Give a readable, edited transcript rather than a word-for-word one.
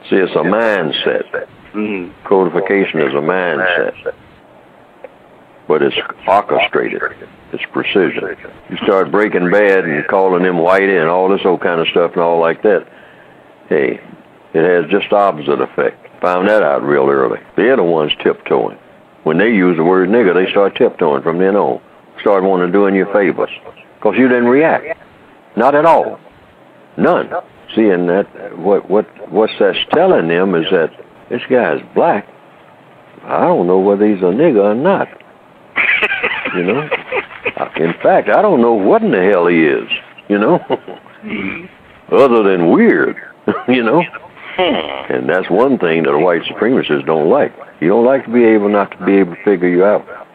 See, it's a mindset. Codification is a mindset. But it's orchestrated. It's precision. You start Breaking Bad and calling them whitey and all this old kind of stuff and all like that. Hey, it has just the opposite effect. Found that out real early. They're the ones tiptoeing. When they use the word nigger, they start tiptoeing from then on. Start wanting to do you favors. Because you didn't react. Not at all. None. See, and that what's that's telling them is that this guy's black. I don't know whether he's a nigger or not. You know? In fact, I don't know what in the hell he is, you know? Other than weird, you know? And that's one thing that the white supremacists don't like. You don't like to be able not to be able to figure you out.